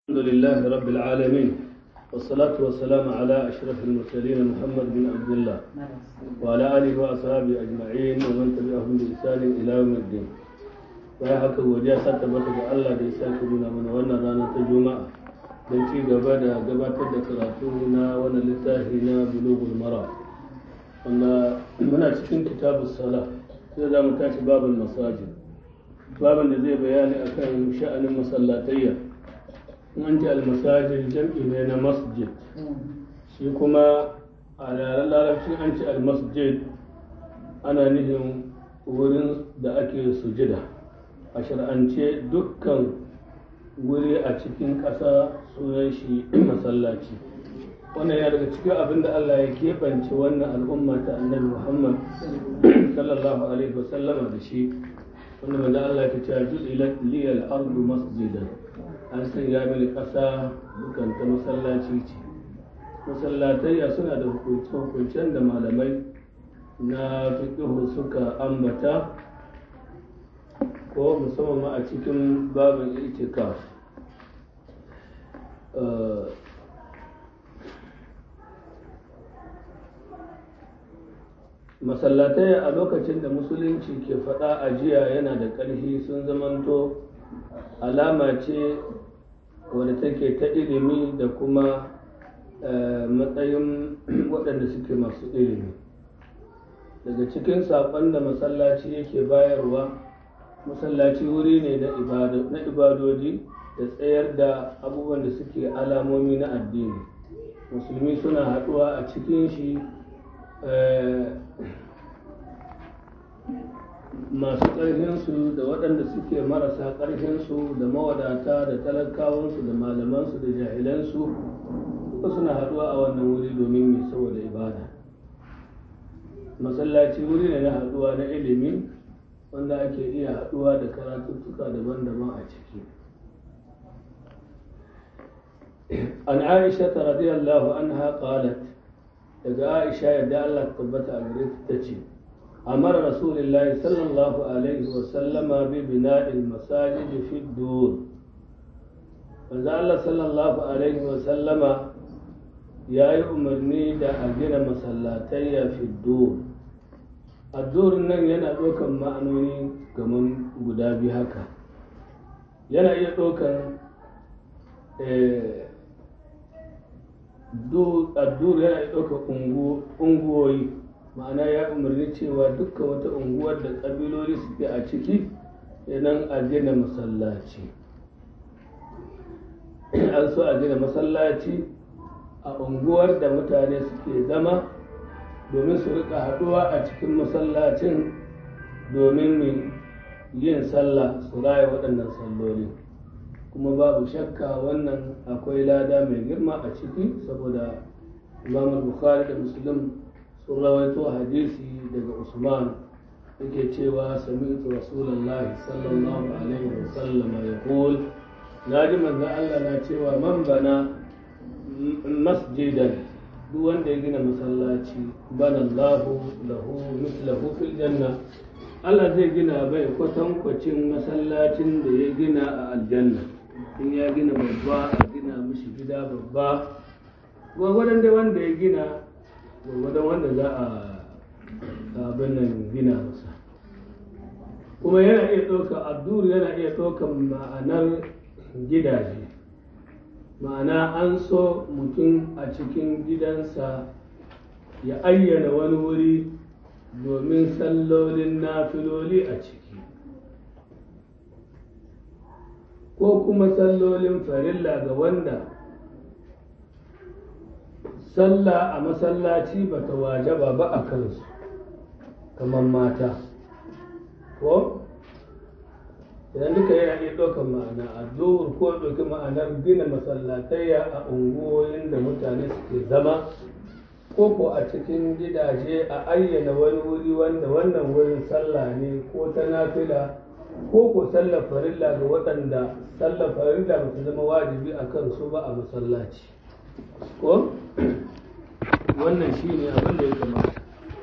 الحمد لله رب العالمين والصلاة والسلام على أشرف المرسلين محمد بن عبد الله وعلى آله وأصحابه أجمعين ومن تبعهم بإحسان إلى يوم الدين. bayan haka godiya ta tabbata ga Allah da ya sake nuna mana wannan rana ta Juma'a don ci gaba da gabatar da karatu na wannan littafi na Bulughul Maram wanda muna cikin kitabus sala sai za mu tashi babul masajid, babin da zai bayani akan sha'anin masallatayya. an ce almasajid jam'i ne na masjid, shi kuma a yaren larabci an ce almasjid ana nufin wurin da ake sujida. A shar'ance dukkan wuri a cikin ƙasa sunan shi masallaci. Wannan yana daga cikin abin da Allah ya keɓance wannan al'umma ta annabi Muhammad sallallahu alaihi wasallama da shi, wanda manzo Allah ya ce ju'ilat liyal ardu masjidan, an sanya mini ƙasa dukkan ta masallaci ce. Masallatayya suna da hukuncen da malamai na fiqh suka ambata, ko musamman ma a cikin babin itikaf. Masallatai a lokacin da musulunci ke faɗa a jiya yana da ƙarfi, sun zamanto alama ce wadda take ta ilimi da kuma matsayin waɗanda suke masu ilimi. Daga cikin saƙon da masallaci yake bayarwa, masallaci wuri ne na ibadoji da tsayar da abubuwan da suke alamomi na addini. Musulmi suna haɗuwa a cikin shi, masu ƙarfinsu da waɗanda suke marasa ƙarfinsu, da mawadata da talakawansu da malamansu da jahilansu duka suna haɗuwa a wannan wuri domin mai saboda ibada. Masallaci wuri ne na haɗuwa na ilimi wanda ake iya haɗuwa da karatuttuka daban-daban a ciki. An Aisha radiyallahu anha qalat, daga Aisha yadda Allah tabbata a gare ta ce, أمر رسول الله صلى الله عليه وسلم ببناء المساجد في الدور. فزال صلى الله عليه وسلم يا أمرني دا أجن مسلاتي في الدور. الدور نن yana ɗaukan ma'anoni kaman guda biyu haka. Yana iya ɗaukan addur yana iya ɗaukan unguwoyi, ma'ana ya umarni cewa dukkan wata unguwar da ƙabiloli suke a ciki idan a gina masallaci. An so a gina masallaci a unguwar da mutane suke zama domin su rika haɗuwa a cikin masallacin domin yin sallah, su raya waɗannan salloli. Kuma babu shakka wannan akwai lada mai girma a ciki, saboda Imam Bukhari da Muslim sun rawaito hadisi daga Usman yake cewa sami'tu Rasulullahi sallallahu alaihi wa sallam yaqul, naji manzo Allah na cewa man bana masjidan, duk wanda ya gina masallaci, bana Allahu lahu mithlahu fil janna, Allah zai gina bai kwatankwacin masallacin da ya gina a aljanna. In ya gina babba, a gina mishi gida babba, gwagwadon dai wanda ya gina gwargwadon wanda za a abin nan gina masa. Kuma yana iya ɗaukar addur, yana iya ɗaukar ma'anar gidaje, ma'ana an so mutum a cikin gidansa ya ayyana wani wuri domin sallolin nafiloli a ciki, ko kuma sallolin farilla ga wanda sallah a masallaci ba ta wajaba ba a kansu, kamar mata. Ko idan duka yana iya ɗaukar ma'ana addu'ur, ko ɗauki ma'anar gina masallatayya a unguwoyin da mutane suke zama, ko ko a cikin gidaje a ayyana wani wuri wanda wannan wurin sallah ne ko ta nafila, ko ko sallar farilla ga waɗanda sallar farilla ba ta zama wajibi a kansu ba a masallaci. Ko wannan shi ne abin da ya kamata.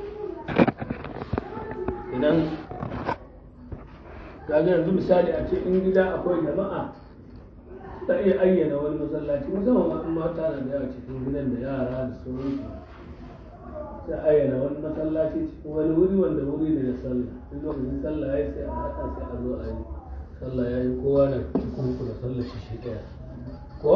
Idan kaga yanzu misali a cikin gida akwai jama'a, ta iya ayyana wani masallaci musamman ma mata na da yawa cikin gidan da yara da sauransu sai ayyana wani masallaci cikin wani wuri wanda wuri ne da sallah duk lokacin sallah ya sai a haɗa sai a zo a yi sallah ya yi kowa na cikin ku da sallah shi ɗaya ko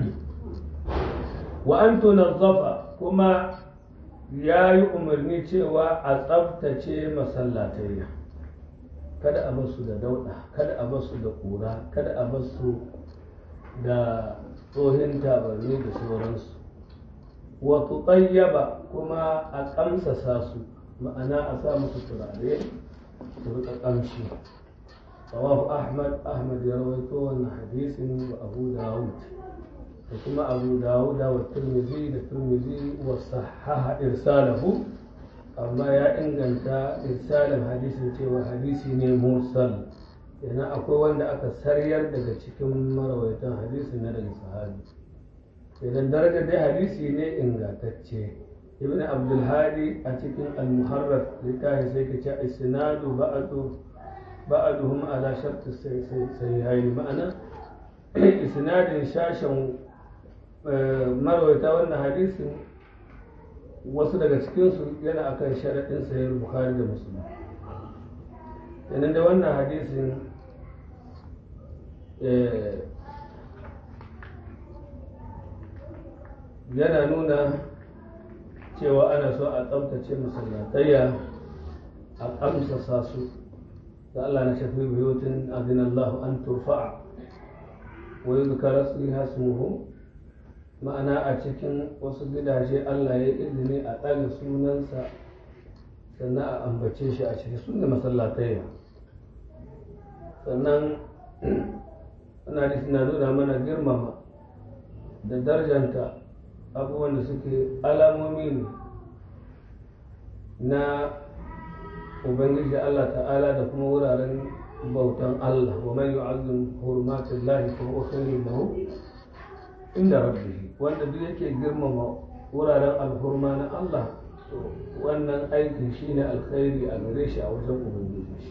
wa an tunazzafa kuma ya yi umarni cewa a tsabtace masallatayya kada a basu da dauɗa kada a basu da ƙura kada a basu da tsohin tabarni da sauransu wato tsayyaba kuma a ƙamsasa su ma'ana a sa musu turare su rika ƙamshi rawahu ahmad ya rawaito wannan hadisin wa abu dawud da kuma abu dawud wa tirmidhi wa sahaha irsalahu amma ya inganta irsalin hadisin cewa hadisi ne mursal yana akwai wanda aka saryar daga cikin marawaitan hadisi na daga sahabi idan darajar dai hadisi ne ingantacce ibn abdul hadi a cikin al-muharrar littafi sai ka ce isnadu ba'duhum ala shart sahihain ma'ana isnadin shashin marawaita wannan hadisin wasu daga cikinsu yana akan sharaɗin sayar bukhari da muslim yanar da wannan hadisin yana nuna cewa ana so a tsabtace masallatayya a ƙamsasa su da Allah na shafi buyutun adinallahu an turfa'a wa yuzkara ismuhu ma'ana a cikin wasu gidaje Allah ya izini a ɗaga sunansa sannan a ambace shi a cikin sunna masallatayya sannan ana da suna nuna mana girmama da darjanta abubuwan da suke alamomi ne na ubangiji Allah ta'ala da kuma wuraren bautan Allah wa man yu'azzim hurmatillahi fa huwa khairun lahu inda rabbihi wanda duk yake girmama wuraren alhurma na Allah wannan aiki shine alkhairi a gare shi a wajen ubangiji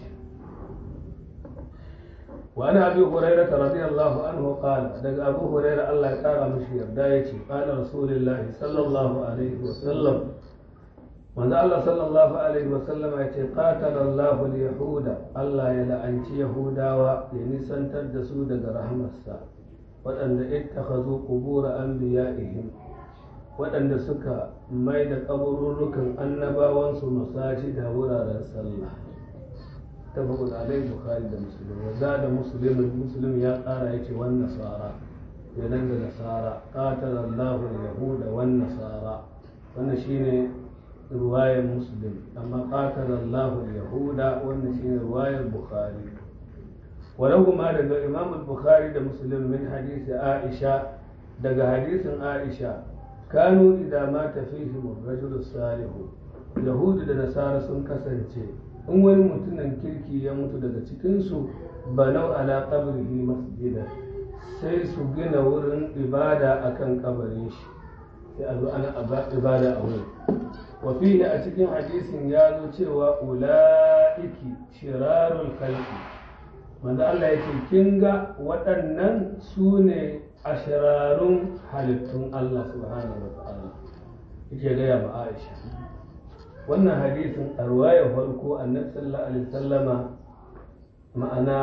wa ana abi hurairah radiyallahu anhu qala daga abu hurairah Allah ya kara mishi yarda yace qala rasulullahi sallallahu alaihi wa sallam wanda Allah sallallahu alaihi wa sallam yace qatala Allahu al-yahuda Allah ya la'anci yahudawa ya nisantar da su daga rahmarsa waɗanda ittakhazu qubur anbiya'ihim waɗanda suka mai da kaburrukan annabawansu masajida wuraren sallah tafaqul alaihi bukhari da muslim wa zada muslim ya ƙara yace wan nasara yanan da nasara qatala Allahu al-yahuda wan nasara wannan shine riwayar muslim amma qatala Allahu al-yahuda wannan shine riwayar bukhari ولهما daga Imam al-Bukhari da Muslim min hadisi Aisha daga hadisin Aisha kanu idza mata fihim ar-rajul salih yahudu da nasara sun kasance in wani mutumin kirki ya mutu daga cikin su banau ala qabrihi masjida sai su gina wurin ibada akan kabarin shi sai a zo ana ibada a wurin wa fihi a cikin hadisin ya zo cewa ulaiki shirarul khalqi wanda Allah ya ce kin ga waɗannan su ne ashirarun halittun Allah subhanahu wa ta'ala yake gaya ma Aisha wannan hadisin a ruwayar farko annabi sallallahu alaihi wasallama ma'ana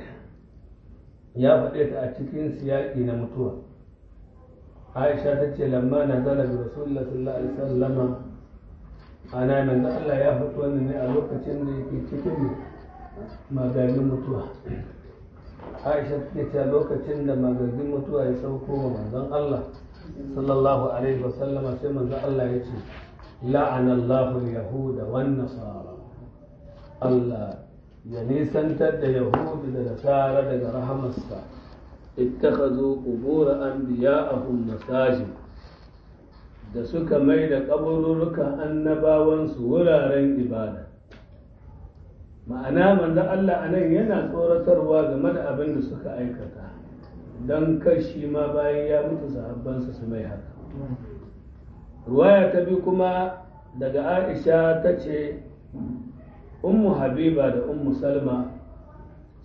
ya faɗe ta a cikin siyaƙi na mutuwa Aisha ta ce lamma nazala bi rasulullah sallallahu alaihi wasallama ana nan Allah ya faɗi wannan ne a lokacin da yake cikin magagin mutuwa Aisha take cewa lokacin da magagin mutuwa ya sauko wa manzon Allah sallallahu alaihi wasallama sai manzon Allah ya ce la'anallahu al-yahuda wan nasara Allah ya nisantar da yahudu da nasara daga rahamarsa ittakhadhu qubur anbiya'ahum masajid da suka mai da kabururukan annabawansu wuraren ibada ma'ana manzon Allah anan yana tsoratarwa game da abin da suka aikata don kashi ma bayan ya mutu sahabbansa su mai haka ruwaya ta bi kuma daga Aisha ta ce ummu Habiba da ummu Salma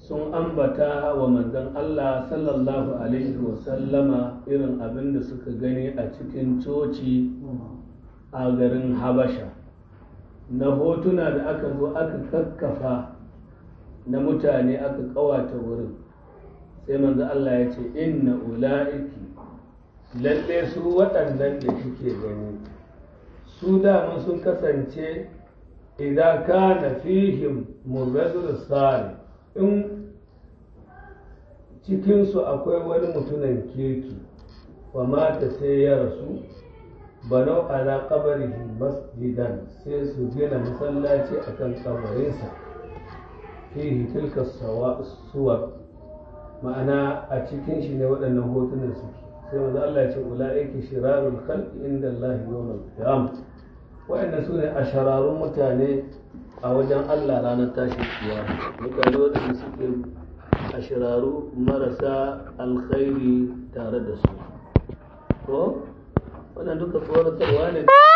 sun ambata wa manzon Allah sallallahu alaihi wasallama irin abin da suka gani a cikin coci a garin Habasha na hotuna da aka zo aka kakkafa na mutane aka kawata wurin. Sai manzo Allah ya ce inna ula'iki, lalle su waɗannan da kike gani su dama sun kasance idan kana fihim murradul salih, in cikinsu akwai wani mutumin kirki wa mata sai ya rasu, banau ala qabrihi masjidan, sai su gina masallaci akan kabarinsa, fihi tilka suwar, ma'ana a cikin shi ne waɗannan hotunan suke. sai manzo Allah ya ce ulaiki shirarul khalqi inda Allah yawmal qiyamah, waɗanda su ne ashararun mutane a wajen Allah ranar tashin kiyama. Mutane waɗanda suke ashiraru marasa alkhairi tare da su. Ko wannan duka tsoratarwa ne.